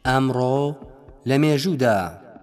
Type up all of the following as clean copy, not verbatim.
ئەمڕۆ لە مێژوودا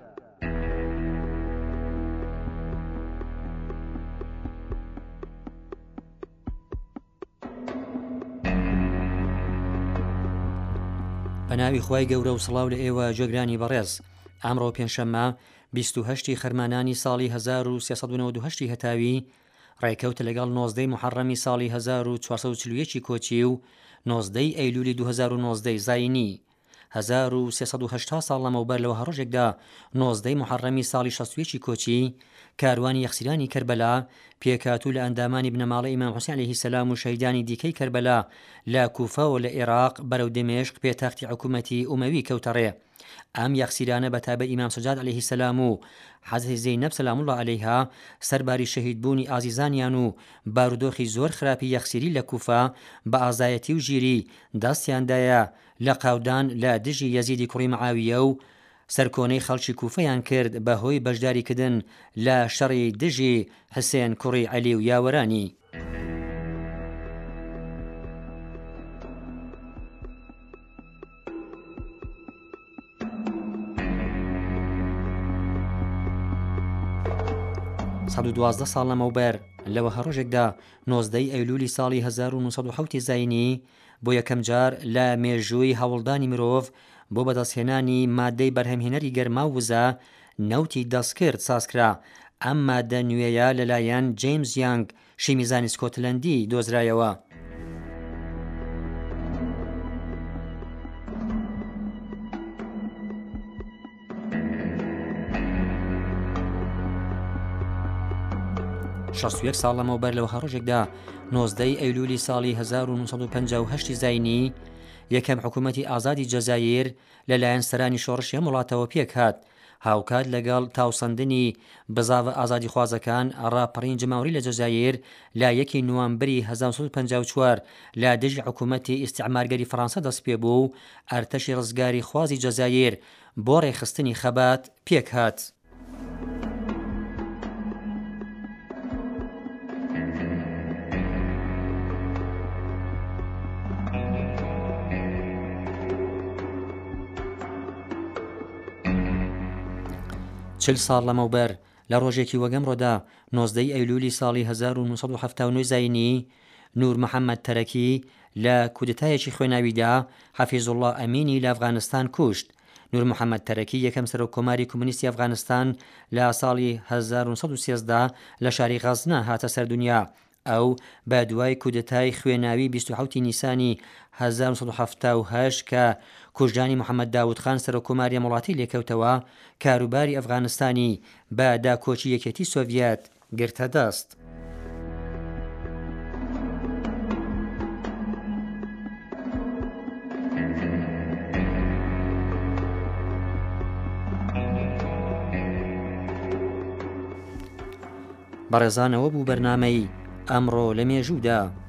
بەناوی خوای گەورە و سڵاو لە ئێوە جێگرانی بەڕێز. ئەمڕۆ پێنجشەممە 28 خەرمانانی ساڵی 1398 هەتاوی ڕێکەوتە لەگەڵ 19 محەڕەمی ساڵی 1441 کۆچی و 19 ئەیلولی 2019 زاینی. 1380 ساڵ لەمەوبەر لەوە هەڕۆژێکدا 19 محەڕەمی ساڵی 61 کۆچی کاروانی یەخسیرانی کەربەلا پێکاتوو لە ئەندامانی بنەماڵە ئیمام حوسێن عەلەیهی سەلام و شەهیدانی دیکەی کەربەلا لە کوفە و لە عێراق بەرەو دمێشق پێتەختی حکوومەتی ئومەوی کەوتەڕێ. ئەم یەخسیرانە بەتایبەت ئیمام سەجاد عەلەیهی سەلام و حەزرەتی زەینەب سەلام الله عەلەیها سەرباری شەهیدبوونی ئازیزانیان و بارودۆخی زۆر خراپی یەخسیری لە کوفە بە ئازایەتی و ژیری دەستیاندایە لە قاودان لە دژی یەزیدی کوڕی معاویە و سەرکۆنەی خەڵکی کوفەیان کرد بەهۆی بەشداریکردن لە شەڕی دژی حسێن کوڕی عەلی و یاوەرانی. سەد و 12 ساڵ لەمەوبەر لەوە هەڕۆژێکدا 19 ئەیلولی ساڵی 1970 زاینی بۆ یەکەم جار لە مێژووی هەوڵدانی مرۆڤ بۆ بەدەستهێنانی مادەی بەرهەمهێنەری گەرما و وزە نەوتی دەستکرد سازکرا. ئەم مادە نوێیە لەلایەن جەیمز یانگ شیمیزانی سکۆتلەندی دۆزرایەوە. شەستویەک ساڵ لەمەوبەر لەوە هەڕۆژێکدا 19 ئەیلولی ساڵی 1958 زاینی یەکەم حکوومەتی ئازادی جەزایر لەلایەن سەرانی شۆڕشی هەم وڵاتەوە پێک هات. هاوکات لەگەڵ تاوسەندنی بزاوە ئازادی خوازەکان ڕاپەڕین جەماوەری لە جەزایر لا 1 نوامبەری 1954 لا دژی حکوومەتی ئیستیعمارگەری فەڕەنسا دەست پێ بوو و ئەرتەشی ڕزگاری خوازی جەزایر بۆ ڕێخستنی خەبات پێک هات. چل ساڵ لەمەوبەر لە ڕۆژێکی وەگەمڕۆدا 19 ئەیلولی ساڵی 1970 زاینی نور محەممەد تەرەکی لە کودتایەکی خوێناویدا حەفیزوڵڵا ئەمینی لە ئەفغانستان کوشت. نور محەممەد تەرەکی یەکەم سەرۆکۆماری کۆمونیستی ئەفغانستان لە ساڵی 1930 لە شاری غەزنە هاتە سەردونیا. ئەو بە دوای کودتای خوێناوی 27 نیسانی 1970 کە کوژدانی محەممەد داودخان سەرۆکۆماریە وڵاتی لێکەوتەوە کاروباری ئەفغانستانی بە داکۆچی یەکێتی سۆڤیەت گرتە دەست. بەڕێزانەوە بوو بەرنامەی ئەمڕۆ لە مێژوودا.